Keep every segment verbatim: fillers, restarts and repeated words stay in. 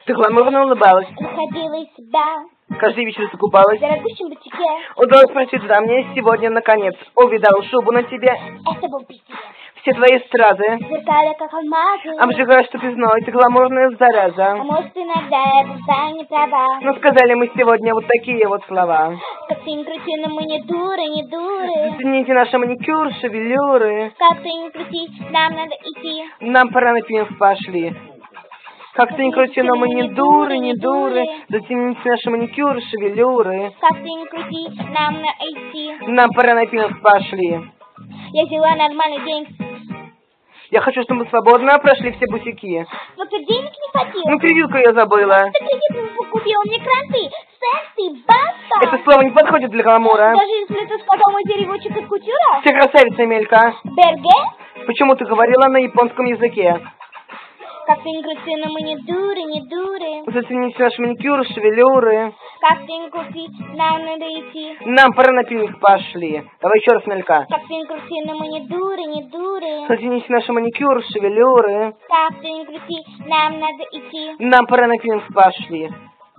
Ты гламурно улыбалась. Выходила из себя. Каждый вечер закупалась. В дорогущем бутике. Удалось пройти туда мне сегодня, наконец. Увидал шубу на тебе. Это был пиздец. Все твои стразы Сверкали, как алмазы. обжигаешь тупизной, ты гламурная зараза. А может, иногда я просто не права. Но сказали мы сегодня вот такие вот слова. Как ты не крути, но мы не дуры, не дуры. Зацените наши маникюр, шевелюры. Как ты не крути, нам надо идти. Нам пора на пинг пошли. Как ты не крути, но мы не дуры, не дуры. Зацените наши маникюр, шевелюры. Как ты не крути, нам надо идти. Нам пора на пинг пошли. Я взяла нормальный денег. Я хочу, чтобы мы свободно прошли все бутики. Но ты денег не хватило. Ну, кредитку я забыла. Ты кредит купила мне кранты. Секси, баста. Это слово не подходит для гламура. Даже если ты сказал мой переводчик от кутюра. Ты красавица, Мелька. Берге? Почему ты говорила на японском языке? Как ты не крути, но мы не дуры, не дуры. Зацените наши маникюры, шевелюры. Как ты не крути, нам надо идти. Нам пора на пинг пошли. Давай еще раз, Мелька. Как ты не крути, но мы не дуры, не дуры. Зацените наши маникюры, шевелюры. Как ты не крути, нам надо идти. Нам пора на пинг пошли.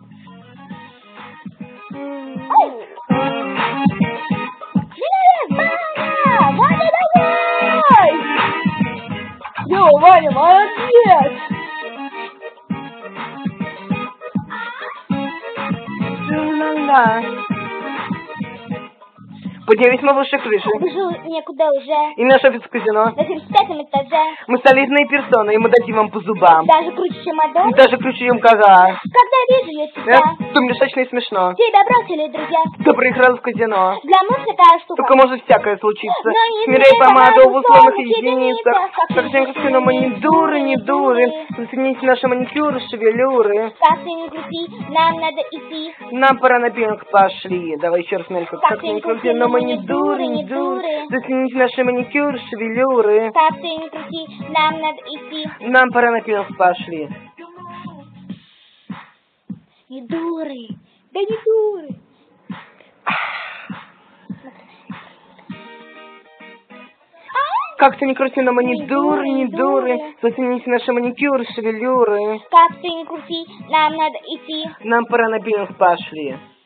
Ваня, Ваня, давай! Йо, Ваня, молодец! Ла-ла-ла. Поднялись мы выше крыши. Выжил некуда уже. И наш офис в казино. На семьдесят пятом этаже. Мы солидные персоны, и мы дадим вам по зубам. Даже круче, чем Мадонна. И даже круче, чем Кага. Когда вижу я тебя. Это тумлешечно и смешно. Тебя бросили, друзья. Кто проиграл в казино? Glamour такая штука. Только может всякое случиться. Но не Смиряй измеряй помаду в помаду условных в единицах. единицах. Как тем, как но мы не дуры, не дуры. Зацените наши маникюры, шевелюры. Как ты не крути, нам надо идти. Нам пора на пинг пошли. Давай еще раз, Мелька. Как ты не крути, но мы не дуры, не дуры. Зацените наши маникюры, шевелюры. Как ты не крути, нам надо идти. Нам пора на пинг пошли. Не дуры. Да не дуры. Как ты не крути, но мы не дуры, не дуры. Зацените наши маникюры, шевелюры. Как ты не крути, нам надо идти. Нам пора на пинг пошли.